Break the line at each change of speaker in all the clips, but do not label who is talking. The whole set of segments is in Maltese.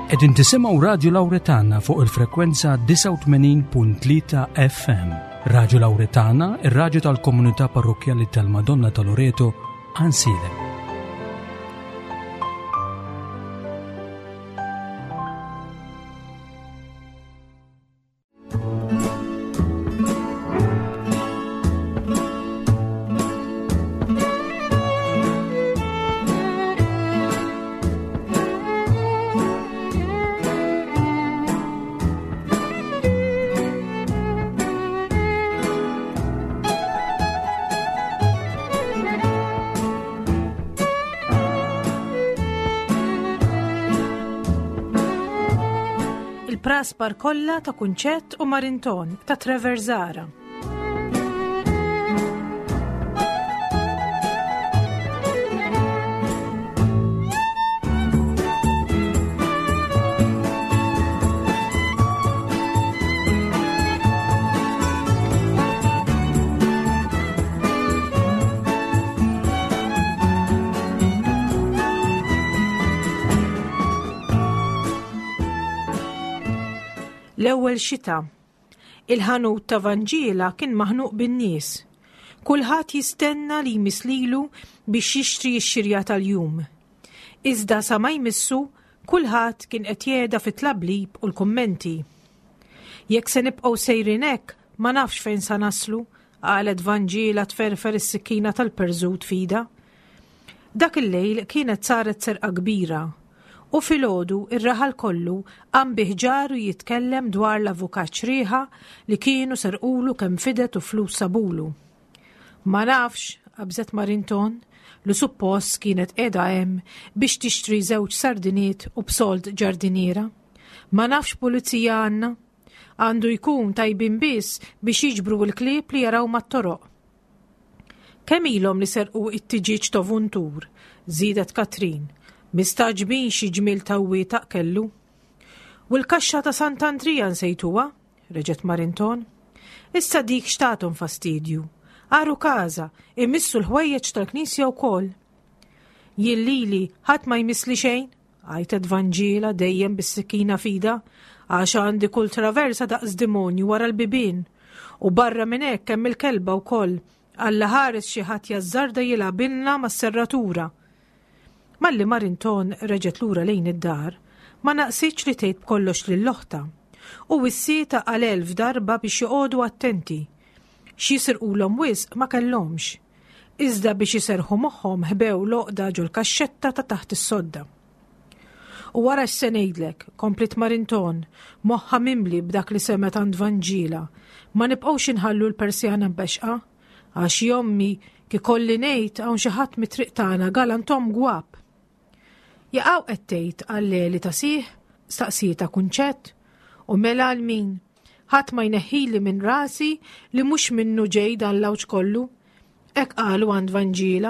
Qegħdin tisimgħu Radio Lawretana fuq il-frekwenza 89.3 FM. Radio Lawretana, ir-radju tal-Komunità Parrokjali tal-Madonna ta' Loreto, Ansile.
Praspar kollha ta' Kunċett u Marinton ta' Trevor Zara. L-ewwel xita. Il-ħanut ta' Vanġila kien maħnuq bin-nies. Kulħadd jistenna li jmislilu biex jixtri x-xirja tal-jum. Iżda sa ma jmissu, kulħadd kien qed jgħeda fit-tlablib u l-kummenti. Jekk se nibqgħu sejrin hekk, ma nafx fejn sa naslu, qalet Vanġila tferfer is-sikkina tal-perżut fida. Dak il-lejl kienet saret serqa kbira. U filgħodu ir-raħal kollu qam biħġaru jitkellem dwar l-avukat ċrieħa li kienu serqulu kemm fidet u flus sabulu. Ma nafx, qabżet Marinton, li suppost kienet qiegħda hemm biex tixtri żewġ sardiniet u b'sold ġardiniera. Ma nafx pulizija għandu jkun tajbin biss biex jiġbru l-klieb li jaraw mat-toroq. Kemm ilhom li serqu it-tiġiġ tovuntur, żiedet Katrin. Mistaġbin xi ġmiel tawwietaq kellu. U l-kaxxa ta' Sant'Andrija nsejtuha, reġgħet Marinton. Issa dik xtathom fastidju. Għaru każa, imissu l-ħwejjeġ tal-Knisja wkoll. Jillili ħadd ma jmissli xejn, għajtet Vanġila dejjem bis-sikkina fida, għax għandi kull traversa daqs demonju wara l-bibien. U barra minn hekk hemm il-kelba wkoll, alla ħares xi ħadd jażżarda jilgħabilna mas-serratura. Malli Marinton reġgħet lura lejn id-dar, ma naqsitx li tgħid b'kollox lill-oħta u wissieta għal 1000 darba biex joqogħdu attenti. Xi jsirqulhom wisq ma kellhomx. Iżda biex iserħu moħħhom ħbew l-oqda ġol kaxxetta ta' taħt is-sodda. U wara x'se ngħidlek, komplit Marinton, moħħa mimli b'dak li semet għand Vanġila, ma nibqgħux inħallu l-persjana mbexqa, għax jommi kikolli ngħid hawn xi ħadd mit-triq tagħna galanthom gwab. Jaqgħu qed tgħid għall-leli ta' sieħ, staqsieta Kunċett, u mela għal min, ħadd ma jneħħili minn rasi li mhux minnu ġej dan l-awġ kollu, hekk qalu għand Vanġila.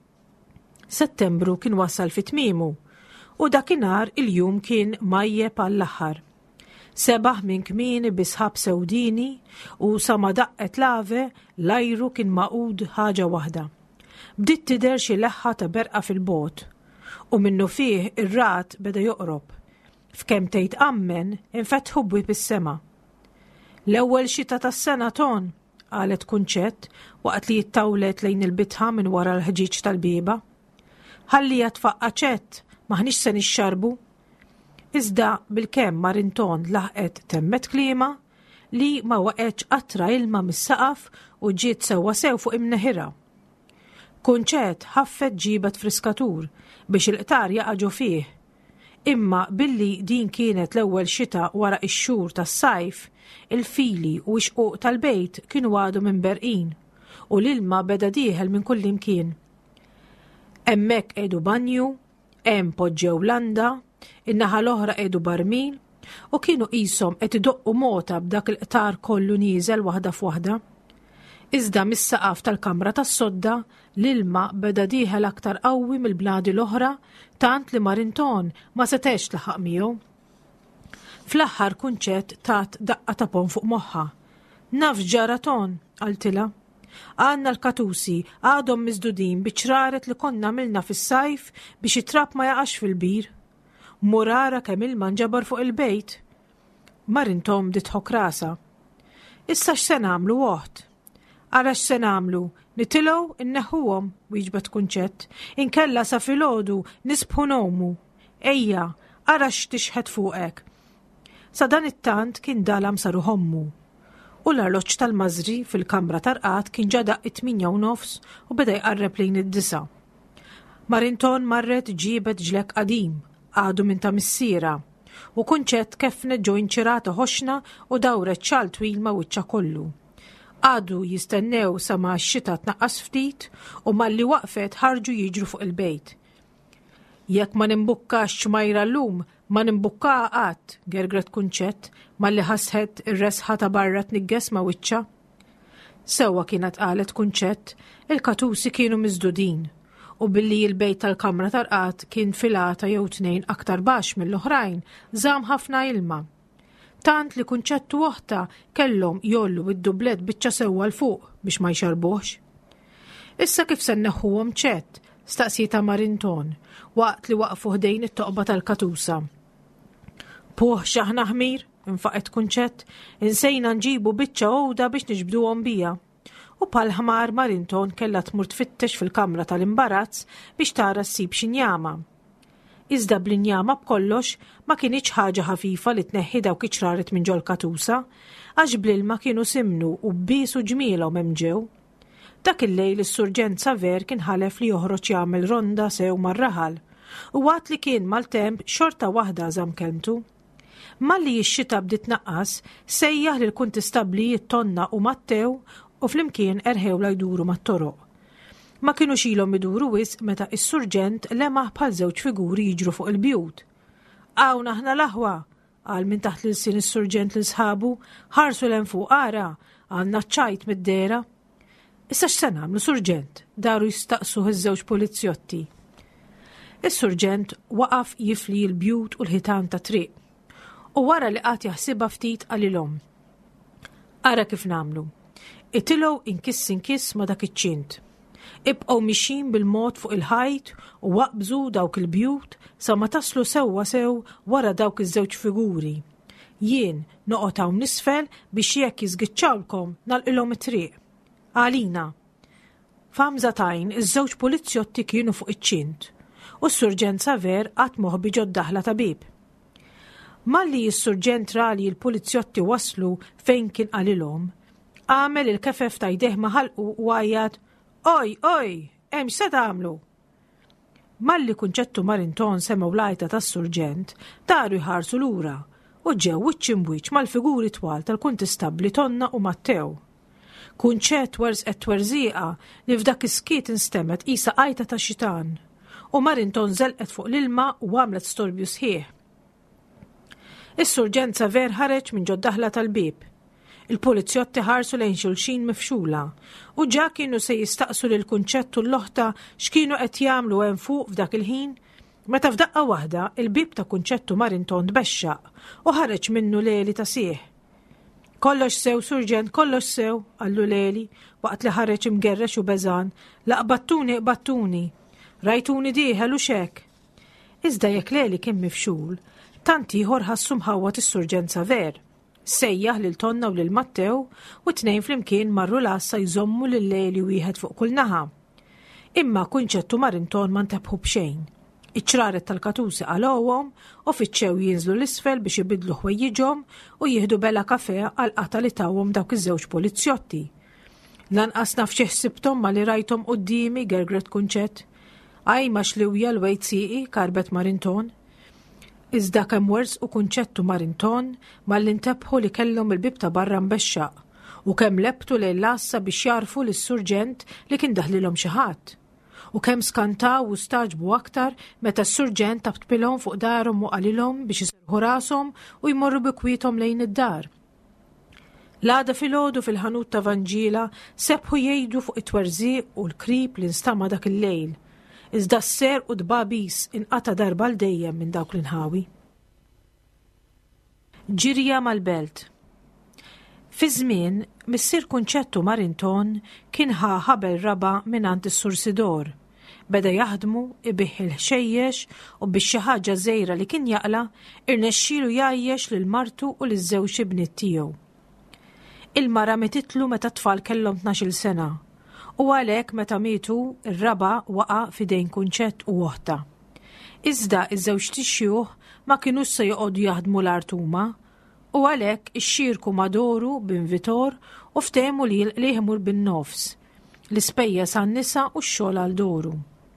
Settembru kien wassal fit-tmiemu, u dakinhar il-jum kien majjeb għall-aħħar. Sebaħ minn kmieni bisħab sewdini u sa ma daqqet lave l-ajru kien maqud ħaġa waħda. Bdiet tidher xi leħħa ta' berqa fil-bogħod. U minnu fih ir-rat beda joqrob. F'kemm tgħid ammen infetħu bwieb is-sema. L-ewwel xita tas-sena ton, qalet Kunċett waqt li jittawlet lejn il-bitħa minn wara l-ħġiġ tal-bieba. Ħalli jatfaqqa ċett, maħniex se nixxarbu. Iżda bil-kemm Marinton laħqet temmet kliema li ma waqgħetx qatra ilma mis-saqaf u ġiet sewwa sew fuq imneħira. Kunċett ħaffet ġibet friskatur biex il-qtar jaqaġu fih. Imma billi din kienet l-ewwel xita wara x-xhur tas-sajf, il-fili u x-xuq tal-bejt kienu għadu minn berqin u l-ilma beda dieħel minn kull imkien. Hemmhekk qiegħdu banju, hemm poġġew landa, in-naħa l-oħra qiegħdu barmil u kienu qishom qed idoqqu mota b'dak il-qtar kollu nieżel waħda f'waħda. Iżda mis-saqaf tal-kamra tas-sodda l-ilma beda dieħel aktar qawwi mill-bnadi l-oħra tant li Marinton ma setex laħaq miegħu. Fl-aħħar Kunċett tat daqqa ta' pon fuq moħħa. Naf ġara ton, qaltilha. Għandna l-katusi għadhom miżdudin biċraret li konna għamilna fis-sajf biex it-trab ma jaqax fil-bir. Murara kemm ilma nġabar fuq il-bejt. Marinton ditħok rasa. Issa x'se nagħmlu woħd? Ara x'se nagħmlu? Nitilgħu inneħħuhom wieġbet Kunċett. Inkella sa filgħodu nisbħu nomu. Ejja, ara x'tixħed fuqek. Sa dan it-tant kien dalam saru hommu. U l-arloġġ tal-Mażri fil-kamra tarqat kien ġadaq 8:30 u beda jqarreb lejn id-9. Marinton marret ġiebet ġlek qadim, għadu minn ta' missiera, u Kunċett kefnet ġo inċirata ħoxna u dawret xal twil ma' wiċċa kollu. Għadu jistennew sa ma' x-xita tnaqqas ftit u malli waqfet ħarġu jiġru fuq il-bejt. Jekk ma nimbukkax ċmajra llum, ma nimbukkaha qatt, gergret Kunċett malli ħasħet ir-resħa ta' barra tnigges ma' wiċċa. Sewwa kienet qalet Kunċett, il-katusi kienu miżdudin u billi il-bejt tal-kamra tarqat kien filata jew tnejn aktar baxx mill-oħrajn, żamm ħafna ilma. Tant li Kunċett u oħta kellhom jollu id-dublet biċċa sewwa l fuq biex ma jxarbuhx. Issa kif se nneħħuhom ċett, staqsita Marinton, waqt li waqfu ħdejn it-toqba tal-katusa. Puh x'aħna ħmir, infaqet Kunċett, insejna nġibu biċċa għowda biex niġbduhom bija. U pal-ħmar Marinton kellha tmur tfittex fil-kamra tal-imbarazz biex tara ssib xi njama. Iżda bl-injama b'kollox ma kienx ħaġa ħafifa li tneħħi dawk iċraret minn ġol katusa, għax bl-ilma kienu simnu u bbisu ġmielhom hemm ġew. Dak il-lejl is-surġent Saver kien ħalef li joħroġ jagħmel ronda sew mar-raħal u għad li kien mal-temp xorta waħda żamm kelmtu. Malli x-xita bdiet naqqas, sejjaħ lil kuntistabli jittonna u Mattew u flimkien erħew la jduru mat-toroq. Ma kienu xilhom iduru wisq meta is-surġent lemaħ bħal żewġ figuri jiġru fuq il-bjut. Hawn aħna l-aħwa, qal minn taħt l-sin is-surġent lil sħabu, ħarsu lem fuq ara, għandna ċajt mid-dera. Issa x'se nagħmlu surġent? Daru jistaqsu iż-żewġ polizzjotti. Is-surġent waqaf jifli l-bjut u l-ħitan ta' triq. U wara li qatt jaħsibha ftit qalilhom. Ara kif nagħmlu. Itilgħu inkiss ma dak iċ-ċint. Ibqgħu mixin bil-mod fuq il-ħajt u waqbżu dawk il-bjut sa ma taslu sewwa sew wara dawk iż-żewġ figuri. Jien noqgħod hawn nisfel biex jekk jiżgiċċawlkom nagħlqilhom it-triq. Għalina. F'Hamżatajn iż-żewġ polizzjotti kienu fuq iċ-ċint u s-surġent Saver qatt moħbi ġod daħla tabib. Malli s-surġent rali l-polizzjotti waslu fejn kien qalilhom, għamel il-kefef ta' jdeh maħalqu u għajjat, oj, hemm se tagħmlu. Malli Kunċett u Marinton semgħu lajta tas-surġent, daru jħarsu lura u ġew wiċċ imwiċċ mal-figuri twal tal-kuntistabli Tonna u Mattew. Kunċett wersqet twerżieqa li f'dak is-skiet instemet qisha qajta ta' xitan u Marinton żelqet fuq l-ilma u għamlet storbju sħiħ. Is-surġent Saver ħareġ minn ġod daħla tal-bib. Il-polizzjotti ħarsu lejn xulxin mifxula u ġa kienu se jistaqsu lil Kunċett u l-oħta x'kienu qed jagħmlu hemm fuq f'dak il-ħin, meta f'daqqa waħda il-bib ta' Kunċett u Marinton tbexxaq u ħareġ minnu Leli ta' sieħ. Kollox sew, surġent, kollox sew, qallu Leli waqt li ħareġ imgerrex u beżan, qbattuni, rajtuni dieħel u xek. Iżda jekk Leli kien mifxul, tant ieħor ħassu mħawwat is-surġent Saver. Sejjaħ lil Tonna u lil Mattew u tnejn flimkien marru lassa jżommu lil Leli wieħed fuq kull naħa. Imma Kunċett u Marinton ma ntebħu b'xejn. Iċ-ċraret tal-katusi qalowhom u fiċċew jinżlu l-isfel biex ibidlu ħwejjiġhom u jieħdu bela kafè għal qata li tawhom dawk iż-żewġ polizzjotti. Lanqas naf xi ħsibthom ma li rajthom qudiemi gergret Kunċett. Aj ma xliwja l-wejt sieqi karbet Marinton. Iżda kemm wers u Kunċett u Marinton malli ntebħu li kellhom il-bib ta' barra mbexxaq u kemm lebtu lejn lassa biex jarfu lis-surġent li kien daħlilhom xi ħadd. U kemm skantaw u staġbu aktar meta s-surġent tabtbilhom fuq darhom u qalilhom biex iserħu rashom u jmorru bikwietom lejn id-dar. L-għada filgħodu fil-ħanut ta' Vanġila sebħu jgħidu fuq it-twerżieq u l-krib li nstama dak il-lejl. Iżda s-ser u dbabis inqata darba l-dejjem minn dawk l-inħawi. Ġirja mal-belt. Fi żmien, missier Kunċett u Marinton kien ħabel raba mingħand is-Sur Sidor Beda jaħdmu, ibiħ il-ħxejjex u biex xi ħaġa żgħira li kien jaqla irnexxielu jgħajjex lil martu u liż-żewġ ibniet tiegħu. Il-mara mititlu meta tfal kellhom 12 sena u għalhekk meta mietu ir-raba' waqa' f'idejn Kunċett u oħta. Iżda iż-żewġ tixjuħ ma kinux se joqogħdu jaħdmu l-art huma u għalhekk ixxierku madoru b'invitor u ftehmu li jimur bin-nofs l-ispejjeż għan-nisa u x-xogħol għal doru.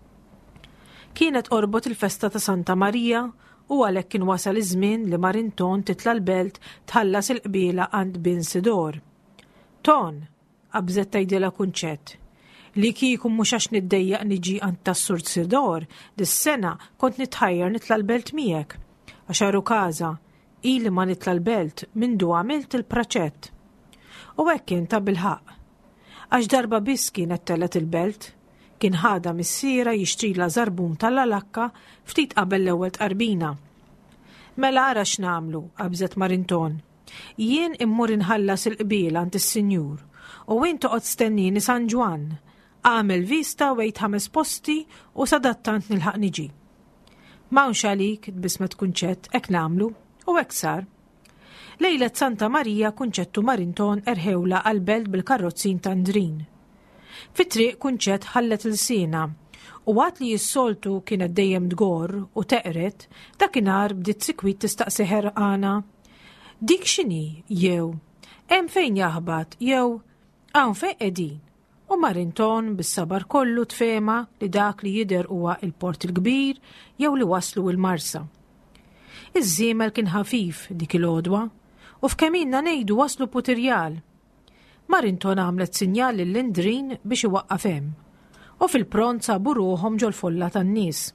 Kienet qorbot il-festa ta' Santa Marija u għalhekk kien wasal iż-żmien li Marinton titla' l-belt tħallas il-qbiela għand bin Sidor. Ton, qabżet tgħidilha Kunċett, li kieku mhux għax niddejjaq niġi għand tas-Sur Sidor, dis-sena kont nitħajjar nitla' l-belt miegħek. Għax għaru każa, ili ma nitla l-belt mindu għamilt il-praċett. U hekk kien ta' bilħaq. Għax darba biss kienet tellet il-belt, kien ħada missiera jixtrila żarbun tal-alakka ftit qabel l-ewwel tqarbina. Mela ara x'namlu, qabżet Marinton. Jien immur inħallas il-qbiel għand is-Sinjur u jien toqgħod stennini San Ġwan. Għamel vista wejt 5 posti u sadattant nilħaq niġi. M'hawnx għalik tbismet Kunċett hekk nagħmlu u hekk sar. Lejlet Santa Marija Kunċett u Marinton erħewla għall-belt bil-karrozzin ta' Ndrin. Fit-triq Kunċett ħallet il-sena u għat li jissoltu kienet dejjem tgorr u teqret, dakinhar bdiet sikwit tistaqsi ħerqana. Dik x'inhi jew hemm fejn jaħbad jew hawn fejn qegħdin. U Marinton bis-sabar kollu tfema li dak li jidher huwa il-port il-kbir jew li waslu il-marsa. Iż-żiemel kien ħafif dik il-għodwa u f'kemm ngħidu waslu Putirjal. Marinton għamlet sinjal lill-Ndrin biex iwaqqaf hemm u fil-pront sabu ruħhom ġol folla tan-nies.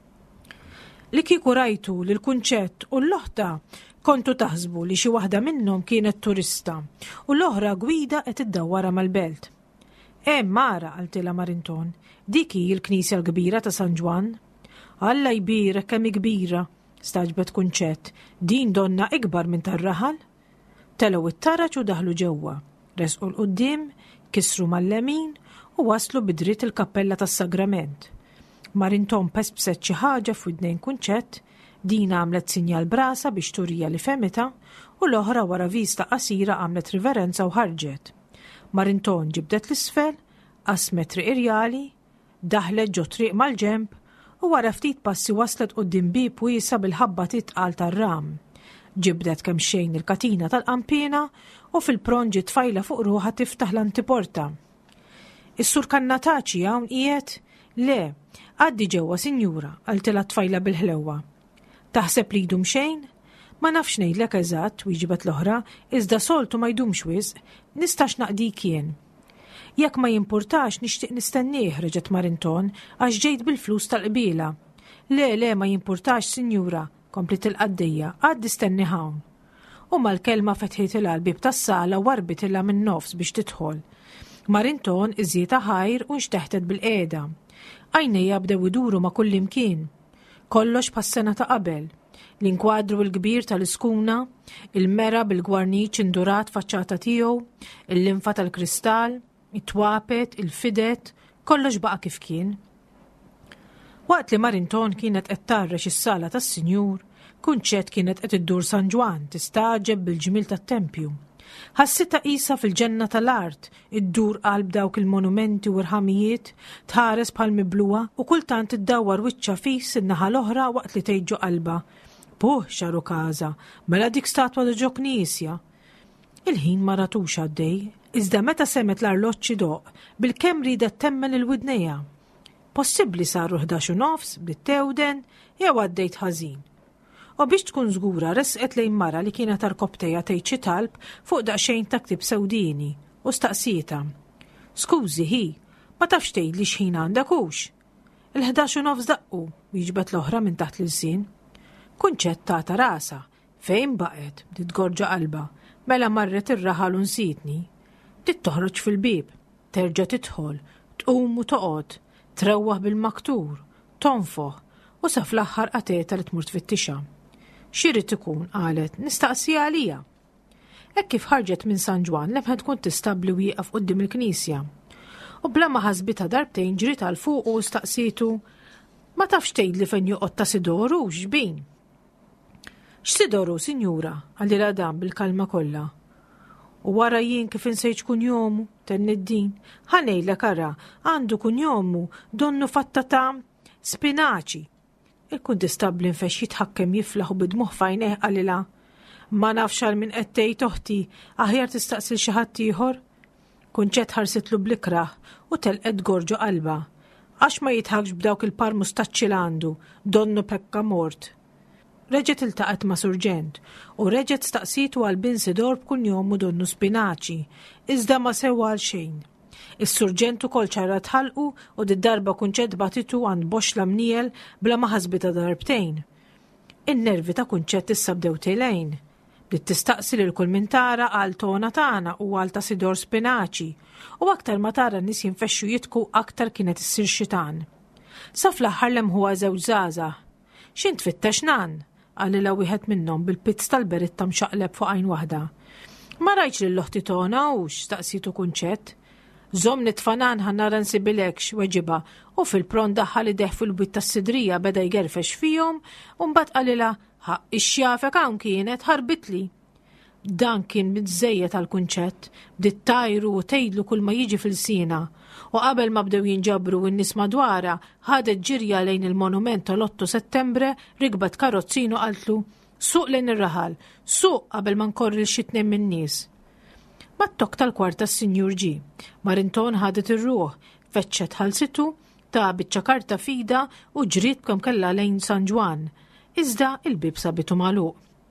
Li kieku rajtu lil Kunċett u l-oħta kontu taħsbu li xi waħda minnhom kienet turista u l-oħra gwida qed iddawwara mal-belt. Mara, għaltila Marinton, dik hi l-Knisja l-kbira ta' San Ġwan. Alla jbira kemm kbira, staġbet Kunċett, din donna ikbar minn tar-raħal. Telgħu it-taraġ u daħlu ġewwa, resqu l-qudiem, kisru mal-lemin u waslu bidriet il-kappella tas-sagrament. Marinton pespset xi ħaġa f'widnejn Kunċett, din għamlet sinjal brasa biex turija li femita u l-oħra wara vista qasira għamlet riverenza u ħarġet. Marinton ġibdet l-isfel, qasmet triq irjali, daħlet ġo triq mal-ġemp u wara ftit passi waslet quddiem bib wiesa bil-ħabba titqal tar-ram. Ġibdet kemm xejn il-katina tal-qampina u fil-pron ġiet tfajla fuq ruħha tiftaħ l-antiporta. Is-Sur Kannataċi hawn qiegħed? Le, għaddi ġewwa Sinjura, għaltilha tfajla bil-ħlewwa. Taħseb li jdum xejn? Ma nafx ngħidlek eżatt, wieġbet l-oħra, iżda soltu ma jdumx wisq, nistax naqdik jien. Jekk ma jimpurtax nixtieq nistennieh, reġgħet Marinton, għax ġejt bil-flus tal-qbiela. Le, ma jimpurtax, Sinjura, komplit il-qaddejja, għaddi stenni hawn. U mal-kelma fetħiet il-qalbib tas-sala warbit ilha min nofs biex tidħol. Marinton iżjieta ħajr u nxteħtet bil-qiegħda. Għajnejja bdew iduru ma' kullimkien. Kollox pas-sena ta' qabel. L-inkwadru l-kbir tal-iskuna, il-mera bil-gwarniċ indurat faċċata tiegħu, il-linfa tal-kristall, it-twapet, il-fidet, kollox baqa' kif kien. Waqt li Marinton kienet qed tarrex is-sala tas-Sinjur, Kunċett kienet qed iddur San Ġwan tistaġeb bil-ġmil tat-tempju. Ħassita qisha fil-ġenna tal-art, iddur qalb dawk il-monumenti u rħamijiet, tħares bħal mibluwa u kultant iddawwar wiċċa fis in-naħa l-oħra waqt li tgħid qalba. Puh, xaru każa, mela dik statwa ġo knisja. Il-ħin ma ratux għaddej, iżda meta semet l-arloġġ doq bil-kemm ridet temmen il-widnejja. Possibbli saru 11:09 bit-tewden jew għaddejt ħażin. U biex tkun żgura resqet lejn mara li kienet tarkobtejja tgħid xi talb fuq daqsxejn ta' ktieb sewdieni u staqsieta. Skużi hi, ma tafx tgħidli x'ħin għandek hux. Il-11:09 daqqu, wieġbet l-oħra minn taħt l-sin. Kunċett tagħta rasa, fejn baqgħet, bdiet gorġa qalba, mela marret ir-raħal u nsitni. Bdiet toħroġ fil-bib, terġa' tidħol, tqum u toqgħod, trewwaħ bil-maktur, tonfoħ u sa fl-aħħar qateta li tmur tfittixha. X'irid ikun qalet, nistaqsija għalija. Hekk kif ħarġet minn San Ġwan lemħed tkun tistabli wieqaf quddiem il-Knisja. u bla ma ħasbitha darbtejn ġriet għal fuq u staqsitu: "Ma tafx tgħidli fejn joqgħod ta' Sidoru x'bin?" "X'Sidoru, Sinjura?" għalli dan bil-kalma kollha. "U wara jien kif insejġ kunjomu, ten-niddin, ħanejlek ara, għandu kunjomu donnu fatta ta' spinaċi." Il-kundistabli nfex jitħakkem jiflaħ u bidmuħ fajneħ għalila: "Ma nafx għal min qed tgħid toħti, aħjar tistaqsil xi ħadd ieħor." Kunċett ħarsitlu bl-ikraħ u telqet gorġu qalba. Għax ma jitħakx b'dawk il-par mustaċċi għandu, donnu pekka mort. Reġet iltaqet ma' surġent u reġet staqsitu għal bin Sidor b'kull jomu donnu spinaċi, iżda ma sewa għal xejn. Is-surġent ukoll ċarra tħalqu u d-darba Kunċett batitu għand boxla mniel bla ma ħasbita darbtejn. In-nervi ta' Kunċett issa bdew tgħinlejn. Bdiet tistaqsi lil kull min tara għal tona tagħna u għal ta' Sidor spinaċi, u aktar ma tara n-nies jinfexxu jitku aktar kienet issir xitan. Sa fl-aħħar lem huwa żewġ żgħażagħ. "X'int tfittex nan?" għalila wieħed minnhom bil-pizz tal-beritta mxaqleb fuq għajn waħda. "Ma rajtx lil l-oħti tona u x'staqsitu Kunċett." "Żomm nitfanan ħannara nsibilekx," weġiba, u fil-pron daħħal ideħ fil-bwiet tas-sidrija beda jgerfex fihom u mbagħad qalilha: "Ħaq ix-xjafek hawn kienet ħarbitli." Dan kien biżżejjed għal Kunċett, bdiet tajru u tgħidlu kull ma jiġi fil-sina, u qabel ma bdew jinġabru n-nies madwarha ħadet ġirja lejn il-monument tal-8 Settembru rikbet karozzinu qaltlu: "Suq lejn ir-raħal, suq qabel ma nkorri l-xitnem min-nies." Mat-tok tal-kwarta s-Sinjur ġie. Marinton ħadet ir-ruħ, feċċet ħalsitu ta' biċċa karta fida u ġriet kemm kellha lejn San Ġwan. Iżda il-bib sabitu magħluq.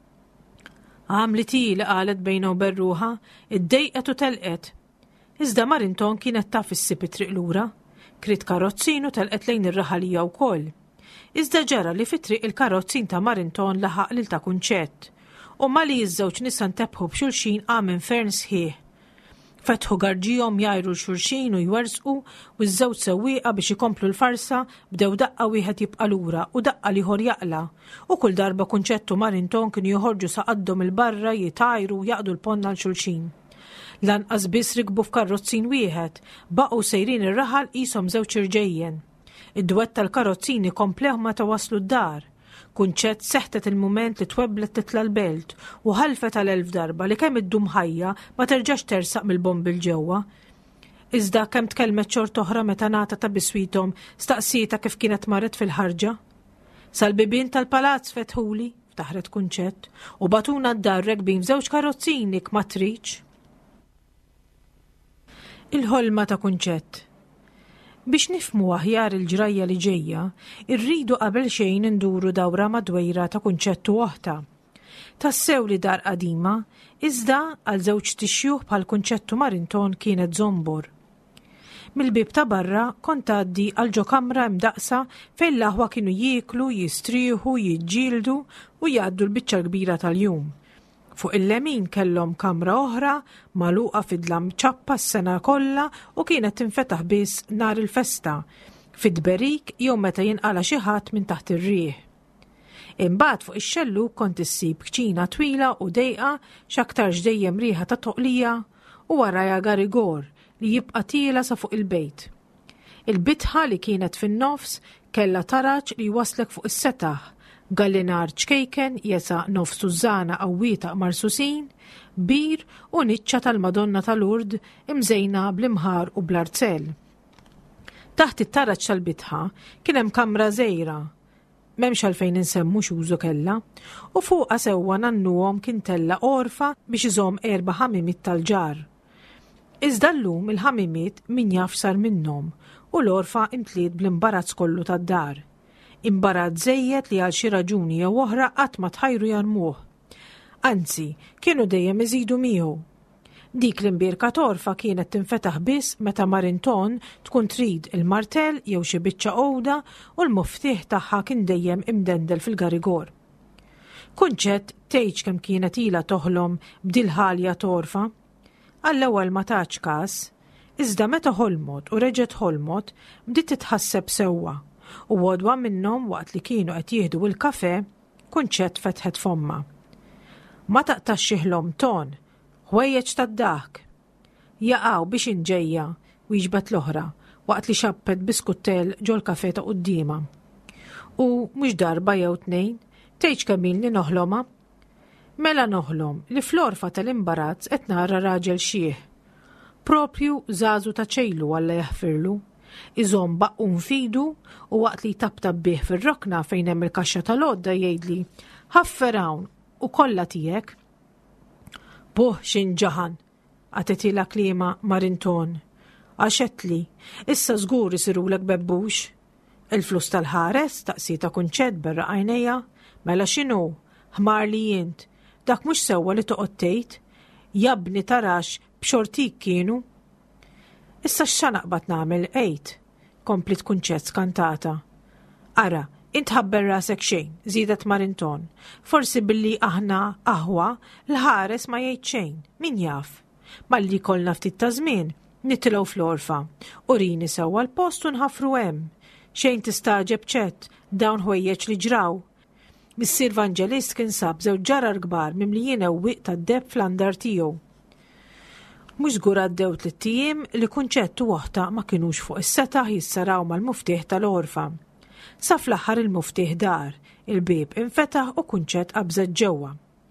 Għamlet li qalet bejna u berruħa, iddejqet u telqet. Iżda Marinton kienet taf issib triq lura. Krit karozzin u telqet lejn ir-raħalija wkoll. Iżda ġara li fit-triq il-karozzin ta' Marinton laħaq lil ta' Kunċett. U ma li jiż-żewġ nisa ntebħu b'xulxin għam infern sħiħ. Fetħu garġijhom jajru l-xulxin u jwersqu u ż-żewġ sewwieqa biex ikomplu l-farsa bdew daqqa wieħed jibqa' lura u daqqa liħor jaqla. U kull darba Kunċett u Marinton kienu joħorġu saqaddhom il-barra jitajru u jaqdu l-ponna l-xulxin. Lanqas biss rikbu f'karrozzin wieħed, baqgħu sejrin ir-raħal qishom żewġ irġejjen. Id-duett tal-karozzini komplew meta waslu d-dar. Kunċett seħtet il-mument li twebblet titla l-belt u ħalfet għal 1000 darba li kemm iddum ħajja ma terġax tersaq mill-bomb il-ġewwa. Iżda kemm tkellmet xort oħra meta ngħata ta' biswithom staqsieta kif kienet marret fil-ħarġa. Sal-bibien tal-palazz fetħuli, ftaħret Kunċett, u batuna d-dar rekbin f'żewġ karozzini ma tridx. Il-ħolma ta' Kunċett. Biex nifmu aħjar il-ġrajja li ġejja, irridu qabel xejn induru dawra madwejra ta' Kunċett u oħta. Tassew li dar qadima, iżda għal żewġ tixjuħ bħal Kunċett u Marinton kienet żombor. Mill-bib ta' barra kont għaddi għal ġo kamra mdaqsa fejn l-aħwa kienu jieklu, jistrieħu, jiġġieldu u jgħaddu l-biċċa kbira tal-jum. Fuq il-lemin kellhom kamra oħra magħluqa fidlam ċappa s-sena kollha u kienet tinfetaħ biss nhar il-festa, fid-berik jew meta jinqala xi ħadd minn taħt ir-riħ. Imbagħad fuq ix-xellu kont issib kċina twila u dejqa x'aktarx dejjem riħa ta' toqlija u warajha garigor li jibqa' tiela sa fuq il-bejt. Il-bitħa li kienet fin-nofs kellha taraġ li waslek fuq is-setaħ, gallinar ċkejken jesa nofs tużana qawwieta marsusin, bir u niċċa tal-Madonna tal-Urd imżejna bl-imħar u bl-arzel. Taħt it-taraġġ tal-bitħa kien hemm kamra żgħira, m'hemmx għalfejn insemmu x'użu kellha, u fuqha sewwa nannuhom kien tella orfa biex iżomm 4 ħamimiet tal-ġar. Iżda llum il-ħamimiet min jaf sar minnhom u l-orfa imtliet bl-imbarazz kollu tad-dar. Imbarazz żejjed li għal xi raġuni jew oħra qatt ma tħajru jarmuh. Anzi, kienu dejjem iżidu miegħu. Dik l-imbierka torfa kienet tinfetaħ biss meta Marinton tkun trid il-martell jew xi biċċa għowda u l-muftieħ tagħha kien dejjem imdendel fil-garigor. Kunċett tgħid kemm kienet ilha toħlom b'dil-ħalja torfa. Għall-ewwel ma tax każ, iżda meta ħolmot u reġgħet ħolmot bdiet titħasseb sewwa. U għodwa minnhom waqt li kienu qed jieħdu il-kafè, Kunċett fetħet fomma. "Ma taqtax xieħlhom ton, ħwejjeġ tad-dak." "Jaqgħu biex inġejja," wieġbet l-oħra waqt li xappet biskuttel ġol kafè ta' qudiema. U mhux darba jew tnejn, tgħidx kemm noħlomha. Mela noħlom li fl-orfa tal-imbarazz qed nara raġel xieħ. Propju żagħżu ta' ċejlu Alla jaħfirlu, iżomm baqqun fidu u waqt li jtabtab bih fir-rokna fejn hemm il-kaxxa tal-għodda jgħidli ħaffer hawn u kollha tiegħek. Buh x'inġaħan, għatetila kliema Marinton. Għaxetli, issa żgur isirulek bebbux. Il-flus tal-ħares taqsita kunċett berra għajnejja, mela x'inhu, ħmar li jint, dak mhux sewwa li toqgħod tgħid, jabni tarax b'xortik kienu. Issa x'naqbad nagħmel għejt, komplit kunċett skantata. Ara, int ħabber rasek xejn, żiedet Marinton. Forsi billi aħna aħwa l-ħares ma jgħid xejn, min jaf. Malli kollna ftit ta' żmien, nittilgħu fl-orfa, u rini sewwa l-post u nħaffru hemm. Xejn tistaġeb ċett, dawn ħwejjeġ li ġraw. Missier Vangelist kien sab żewġ ġarar kbar mimlijin ewwieq tad-deb fl-andar tiegħu. Mhux żgur għaddew 3 ijiem li kunċett u oħta ma kinux fuq is-setaħ jissaraw mal-muftieħ tal-orfa. Sa fl-aħħar il-muftieħ dar, il-bieb infetaħ u kunċett qabżet ġewwa.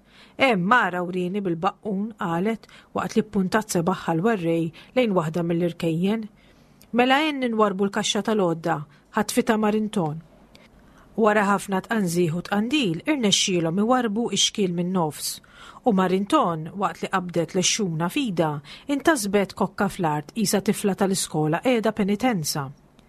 Mara urini bil-baqqun qalet waqt li ppuntat sebaħħa l-werrej lejn waħda mill-irkejjen. Mela ninwarbu l-kaxxa tal-għodda, ħatfita Marinton. Wara ħafna tqanżieħ u tqandil irnexxielhom iwarbu ix-xkiel min-nofs. U Marinton waqt li qabdet l-xxuna fida intasbet kokka fl-art qisha tifla tal-iskola qiegħda penitenza.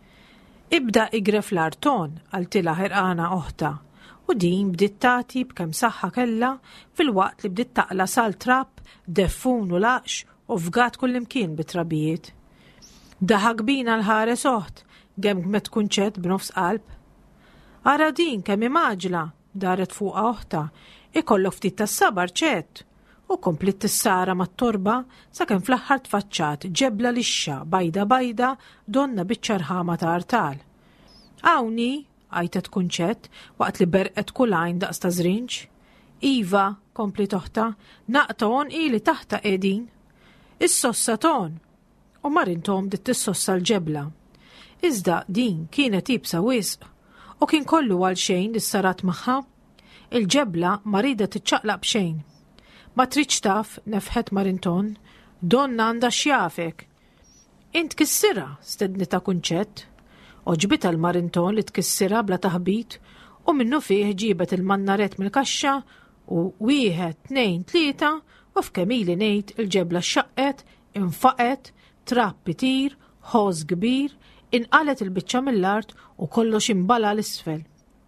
Ibda igref l-arton għaltilha ħerqana oħta u din bdiet tagħti b'kemm saħħa kellha fil-waqt li bdiet taqla sal-trapp, deffun u laqx u fgat kullimkien bit-trabijiet. Daħak bina l-ħares oħt, gemmet kunċett b'nofs qalb. Ara din kemm imaġla, daret fuqha oħta, ikollok ftit tas-sabar ċett, u komplit tissara mat-torba sakemm fl-aħħar tfaċċat ġebla lixxa bajda donna biċ-ċarħama ta' artal. Hawnhi, għajtet kunċett waqt li berqet kulajn daqs ta' żrinġ. Iva, komplit oħta, naqton ili taħta qegħdin. Is-sossa ton. U Marinton bdiet tissossa l-ġebla. Iżda din kienet ibsa wisq u kien kollu għal xejn li sarat magħha. Il-ġebla ma rida tiċċaqlaq b'xejn. Ma tridx taf, nefħet Marinton, donna għandha x'jafek. Int kissira, stednita kunċett. Oġbita l-Marinton li tkissira bla taħbit u minnu fih ġibet il-mannaret mill-kaxxa u 1, 2, 3 u f'kemili ngħid il-ġebla xaqqet, infaqet, trapp itir, ħoż kbir, inqalet il-biċċa mill-art u kollox imbala l-isfel.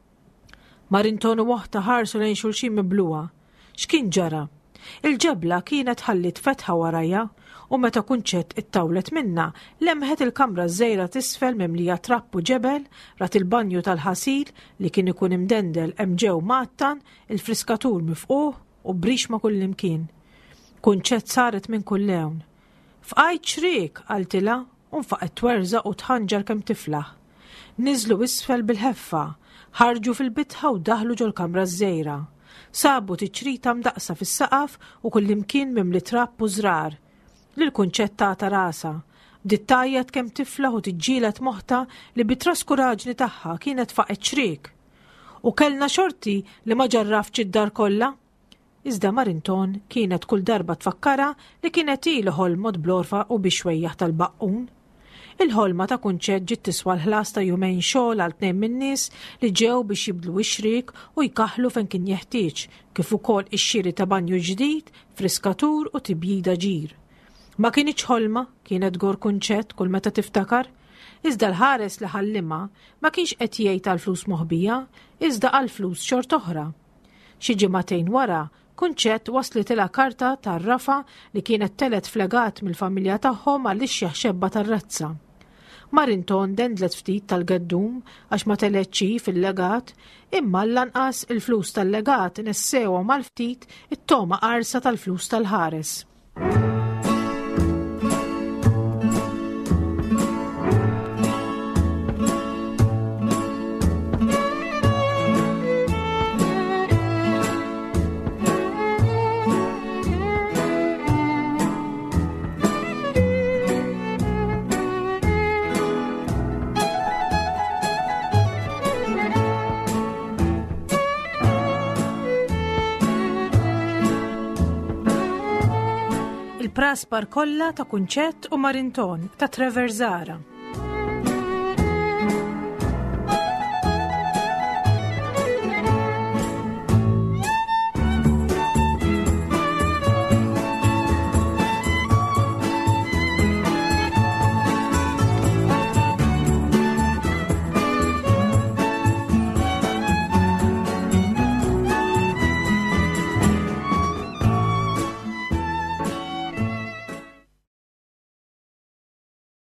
Marinton u oħta ħarsu lejn xulxin mibluha. X'kien ġara? Il-ġebla kienet ħallit fetħa warajja u meta kunċett ittawlet minna lemħet il-kamra żgħira tisfel mimlija trapp u ġebel rat il-banju tal-ħasil li kien ikun imdendel hemm ġew mattan il-friskatur mifquh u brixma kullimkien. Kunċett saret minn kull lewn. Fqajt xrik qaltilha u nfaqet twerżaq u tħanġar kemm tiflaħ. Niżlu isfel bil-ħeffa, ħarġu fil-bitħa u daħlu ġol kamra żgħira. Sabu tiċrita mdaqsa fis-saqaf u kullimkien mimli trapp u żrar. Lil-kunċett tagħta rasa, bdiet tajjed kemm tiflaħ u tiġġielet moħħta li bit-traskuraġni tagħha kienet faqet xrik. U kellna xorti li ma ġarrafx id-dar kollha. Iżda Marinton kienet kull darba tfakkara li kienet ilu ħolmod blorfa u bixwejjaħ tal-baqqun. Il-ħolma ta' kunċett ġiet tiswa l-ħlas ta' jumejn xogħol għal 2 min-nies li ġew biex jibdlu x-xrik u jkaħħlu fejn kien jeħtieġ, kif ukoll ix-xiri ta' banju ġdid, friskatur u tibjida ġir. Ma kienx ħolma, kienet gor kunċett kull meta tiftakar, iżda l-ħares li ħallima ma kienx qed jgħid għal flus moħbija, iżda għal flus xort oħra. Xi ġimagħtejn wara, kunċett waslet ilha karta tar-rafa li kienet telet flegat mill-familja tagħhom għaliex jaħxebba tar-razza. Marinton dendlet ftit tal-gaddum għax ma teletxi fil-legat, imma l-lanqas il-flus tal-legat nessewa mal-ftit it-toma qarsa tal-flus tal-ħares. Praspar kollha ta' Kunċett u Marinton ta' Treverzara.